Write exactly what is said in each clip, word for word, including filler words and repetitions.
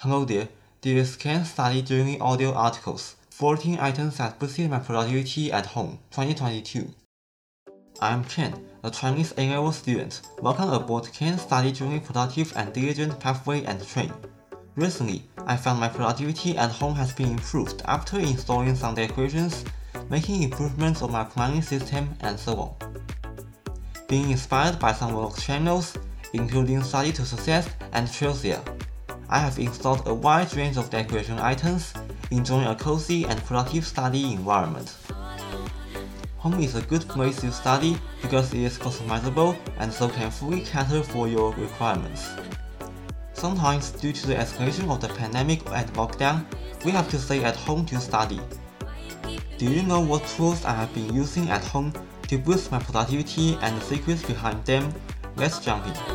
Hello there, this is Ken Study Journey Audio Articles, fourteen items that boosted my productivity at home, twenty twenty-two. I'm Ken, a Chinese A-level student. Welcome aboard Ken Study Journey Productive and Diligent Pathway and Train. Recently, I found my productivity at home has been improved after installing some decorations, making improvements on my planning system, and so on. Being inspired by some vlog channels, including Study to Success and Trailsia, I have installed a wide range of decoration items, enjoying a cozy and productive study environment. Home is a good place to study because it is customizable and so can fully cater for your requirements. Sometimes, due to the escalation of the pandemic and lockdown, we have to stay at home to study. Do you know what tools I have been using at home to boost my productivity and the secrets behind them? Let's jump in.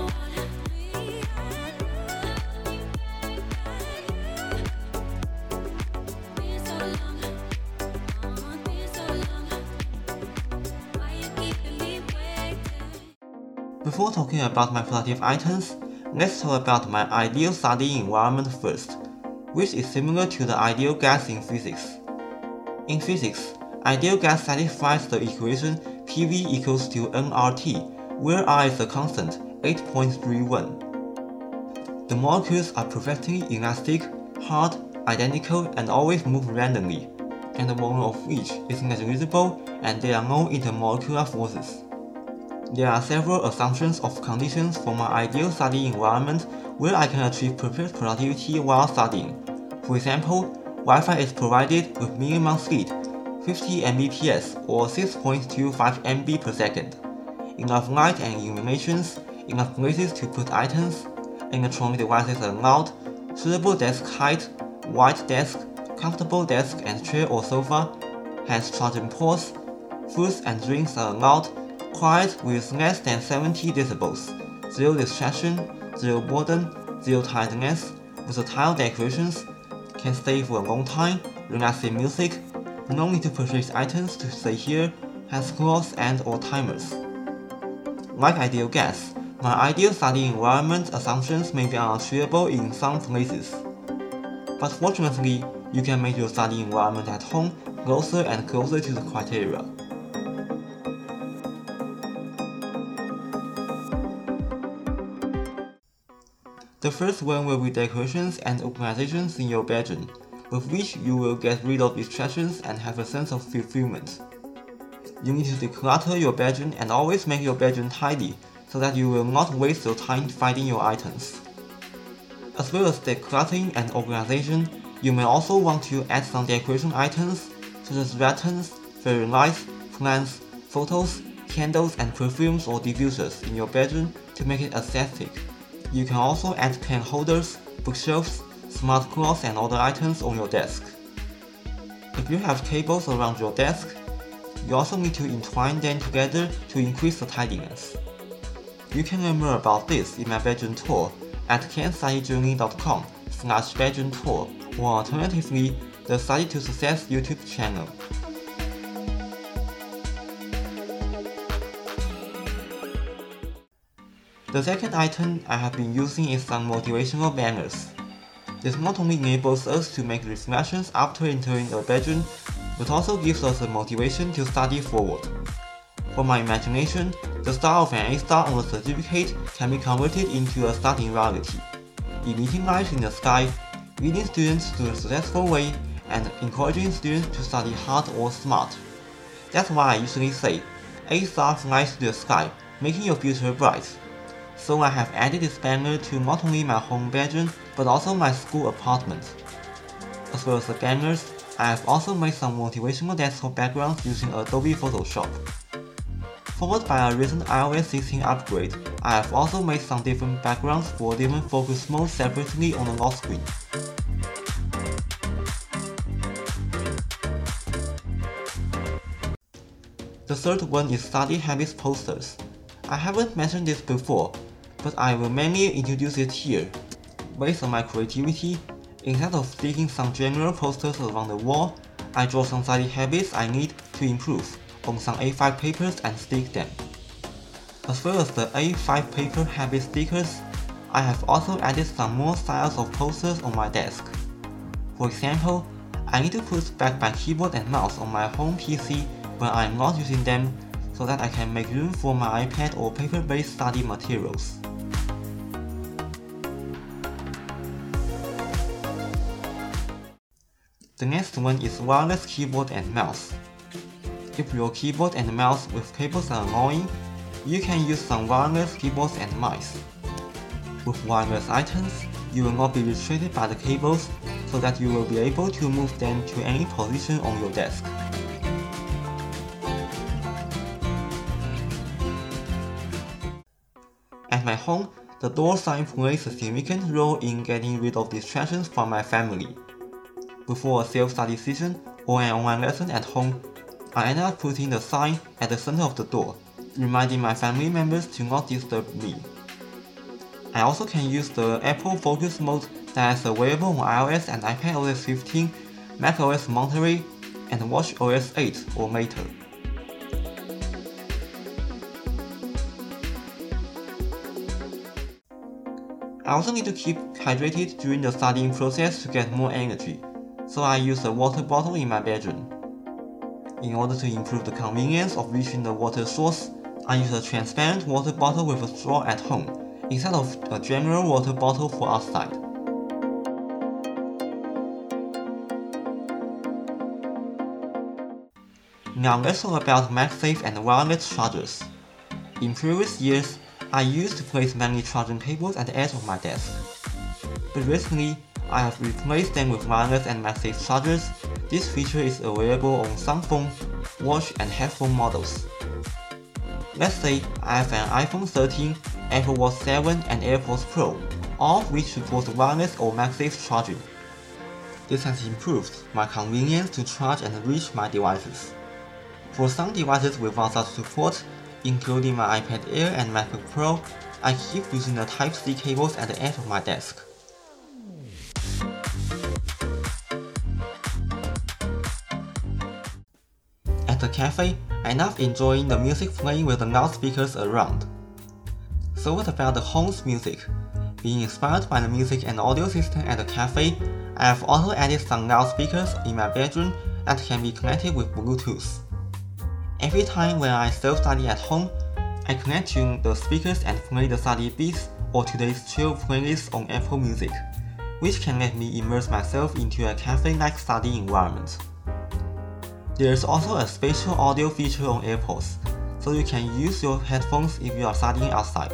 Before talking about my productive items, let's talk about my ideal study environment first, which is similar to the ideal gas in physics. In physics, ideal gas satisfies the equation P V equals to N R T, where R is a constant, eight point three one. The molecules are perfectly elastic, hard, identical, and always move randomly, and the volume of each is negligible, and there are no intermolecular forces. There are several assumptions of conditions for my ideal study environment where I can achieve perfect productivity while studying. For example, Wi-Fi is provided with minimum speed, fifty megabits per second or six point two five megabits per second, enough light and illuminations, enough places to put items, electronic devices allowed, suitable desk height, wide desk, comfortable desk and chair or sofa, has charging ports, foods and drinks are allowed, quiet with less than seventy decibels, zero distraction, zero boredom, zero tiredness, versatile decorations, can stay for a long time, relaxing music, no need to purchase items to stay here, has clocks and or timers. Like ideal gas, my ideal study environment assumptions may be unachievable in some places. But fortunately, you can make your study environment at home closer and closer to the criteria. The first one will be decorations and organizations in your bedroom, with which you will get rid of distractions and have a sense of fulfillment. You need to declutter your bedroom and always make your bedroom tidy, so that you will not waste your time finding your items. As well as decluttering and organization, you may also want to add some decoration items, such as lanterns, fairy lights, plants, photos, candles and perfumes or diffusers in your bedroom to make it aesthetic. You can also add pen holders, bookshelves, smart clocks and other items on your desk. If you have cables around your desk, you also need to entwine them together to increase the tidiness. You can learn more about this in my bedroom tour at ken study journey dot com slash bedroom tour or alternatively, the Study to Success YouTube channel. The second item I have been using is some motivational banners. This not only enables us to make reflections after entering a bedroom, but also gives us a motivation to study forward. For my imagination, the star of an A star on the certificate can be converted into a starting reality, emitting light in the sky, leading students to a successful way, and encouraging students to study hard or smart. That's why I usually say, A star flies to the sky, making your future bright. So I have added this banner to not only my home bedroom, but also my school apartment. As well as the banners, I have also made some motivational desktop backgrounds using Adobe Photoshop. Followed by a recent i O S sixteen upgrade, I have also made some different backgrounds for different focus modes separately on the lock screen. The third one is study habits posters. I haven't mentioned this before, but I will mainly introduce it here. Based on my creativity, instead of sticking some general posters around the wall, I draw some study habits I need to improve on some A five papers and stick them. As well as the A five paper habit stickers, I have also added some more styles of posters on my desk. For example, I need to put back my keyboard and mouse on my home P C when I am not using them so that I can make room for my iPad or paper-based study materials. The next one is wireless keyboard and mouse. If your keyboard and mouse with cables are annoying, you can use some wireless keyboards and mice. With wireless items, you will not be restricted by the cables, so that you will be able to move them to any position on your desk. At my home, the door sign plays a significant role in getting rid of distractions from my family. Before a self-study session or an online lesson at home, I end up putting the sign at the center of the door, reminding my family members to not disturb me. I also can use the Apple Focus Mode that is available on iOS and iPadOS fifteen, macOS Monterey, and watchOS eight or later. I also need to keep hydrated during the studying process to get more energy, so I use a water bottle in my bedroom. In order to improve the convenience of reaching the water source, I use a transparent water bottle with a straw at home, instead of a general water bottle for outside. Now let's talk about MagSafe and wireless chargers. In previous years, I used to place many charging cables at the edge of my desk. But recently, I have replaced them with wireless and MagSafe chargers. This feature is available on some phone, watch, and headphone models. Let's say I have an iPhone thirteen, Apple Watch seven, and AirPods Pro, all of which support wireless or MagSafe charging. This has improved my convenience to charge and reach my devices. For some devices without such support, including my iPad Air and MacBook Pro, I keep using the Type C cables at the edge of my desk. At the cafe, I love enjoying the music playing with the loudspeakers around. So what about the home's music? Being inspired by the music and audio system at the cafe, I have also added some loudspeakers in my bedroom that can be connected with Bluetooth. Every time when I self-study at home, I connect to the speakers and play the study beats or today's chill playlist on Apple Music, which can let me immerse myself into a cafe-like study environment. There is also a spatial audio feature on AirPods, so you can use your headphones if you are studying outside.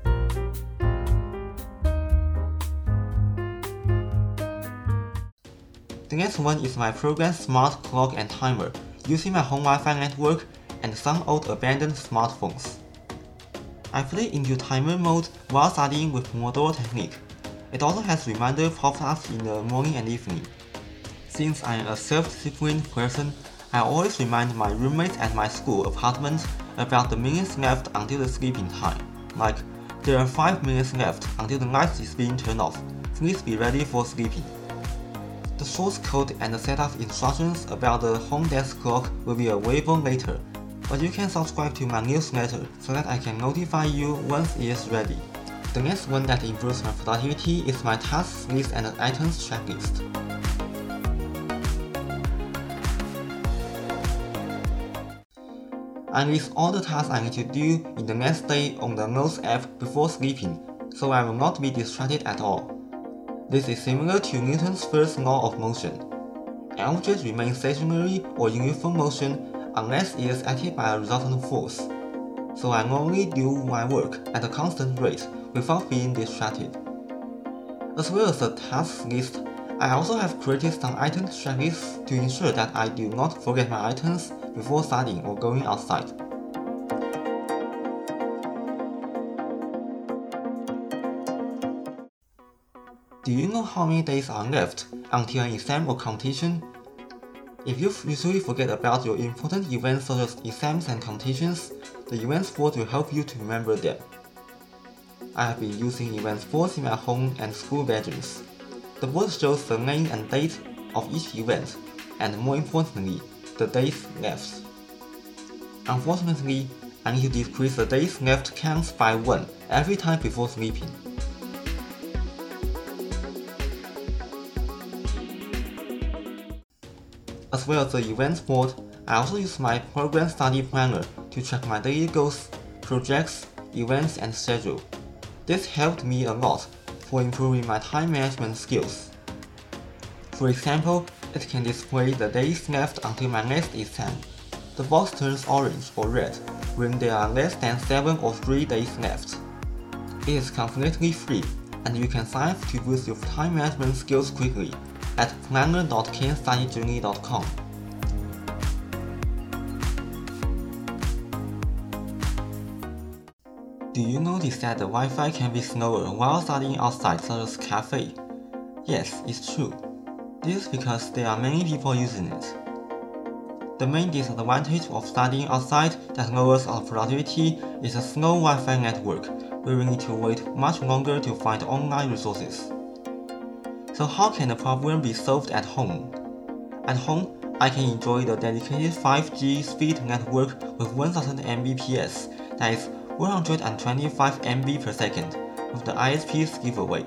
The next one is my programmed smart clock and timer, using my home Wi-Fi network and some old abandoned smartphones. I play into timer mode while studying with Pomodoro technique. It also has reminder pop-ups in the morning and evening. Since I am a self-disciplined person, I always remind my roommates at my school apartment about the minutes left until the sleeping time. Like, there are five minutes left until the light is being turned off. Please be ready for sleeping. The source code and the setup instructions about the home desk clock will be available later, but you can subscribe to my newsletter so that I can notify you once it is ready. The next one that improves my productivity is my tasks list and items checklist. I list all the tasks I need to do in the next day on the Notes app before sleeping, so I will not be distracted at all. This is similar to Newton's first law of motion. An object remains stationary or in uniform motion unless it is acted by a resultant force. So I normally do my work at a constant rate without being distracted. As well as the task list, I also have created some item checklists to ensure that I do not forget my items before studying or going outside. Do you know how many days are left until an exam or competition? If you usually forget about your important events such as exams and competitions, the events board will help you to remember them. I have been using events boards in my home and school bedrooms. The board shows the name and date of each event, and more importantly, the days left. Unfortunately, I need to decrease the days left counts by one every time before sleeping. As well as the events board, I also use my program study planner to track my daily goals, projects, events, and schedule. This helped me a lot for improving my time management skills. For example, it can display the days left until my next exam. The box turns orange or red when there are less than seven or three days left. It is completely free, and you can sign up to boost your time management skills quickly at planner dot khan study journey dot com. Do you notice that the Wi-Fi can be slower while studying outside such as cafe? Yes, it's true. This is because there are many people using it. The main disadvantage of studying outside that lowers our productivity is a slow Wi-Fi network, where we need to wait much longer to find online resources. So how can the problem be solved at home? At home, I can enjoy the dedicated five G speed network with one thousand megabits per second, that is one hundred twenty-five megabits per second, with the I S P's giveaway.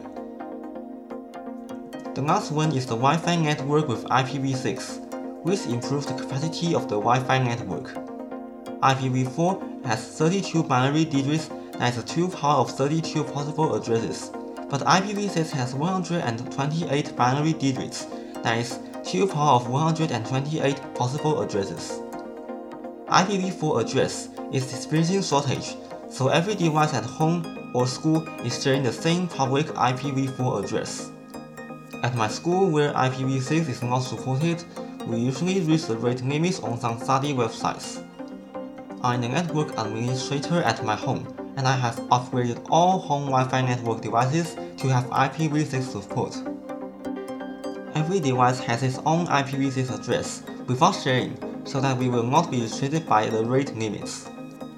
The last one is the Wi-Fi network with I P v six, which improves the capacity of the Wi-Fi network. I P v four has thirty-two binary digits, that is two power of thirty-two possible addresses, but I P v six has one hundred twenty-eight binary digits, that is two power of one hundred twenty-eight possible addresses. I P v four address is experiencing shortage, so every device at home or school is sharing the same public I P v four address. At my school, where I P v six is not supported, we usually reach the rate limits on some study websites. I'm the network administrator at my home, and I have upgraded all home Wi-Fi network devices to have I P v six support. Every device has its own I P v six address without sharing, so that we will not be restricted by the rate limits.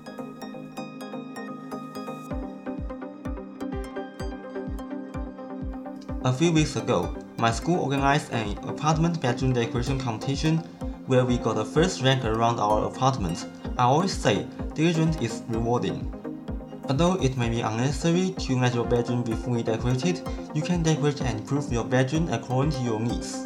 A few weeks ago, my school organized an apartment bedroom decoration competition where we got the first rank around our apartment. I always say, diligence is rewarding. Although it may be unnecessary to let your bedroom be fully decorated, you can decorate and improve your bedroom according to your needs.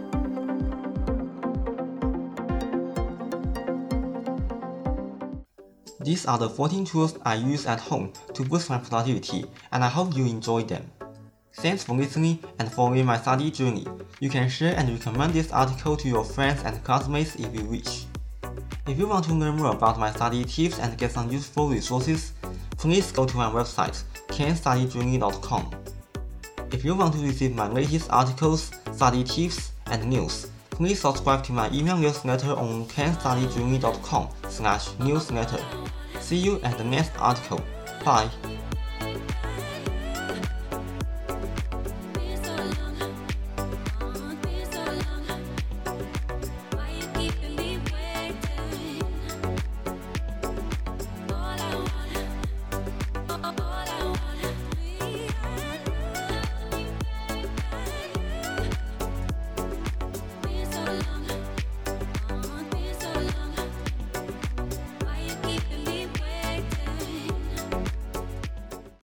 These are the fourteen tools I use at home to boost my productivity, and I hope you enjoy them. Thanks for listening and following my study journey. You can share and recommend this article to your friends and classmates if you wish. If you want to learn more about my study tips and get some useful resources, please go to my website, khan study journey dot com. If you want to receive my latest articles, study tips, and news, please subscribe to my email newsletter on khan study journey dot com slash newsletter. See you at the next article. Bye.